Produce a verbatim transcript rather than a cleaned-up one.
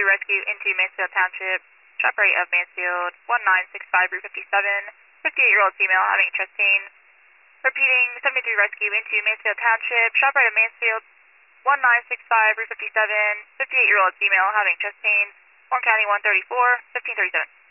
seventy-three rescue into Mansfield Township, shop rate of Mansfield, one nine six five Route fifty-seven, fifty-eight-year-old female having chest pain. Repeating, seventy-three rescue into Mansfield Township, shop rate of Mansfield, one nine six five Route fifty-seven, fifty-eight-year-old female having chest pain, Warren County one thirty-four, fifteen thirty-seven.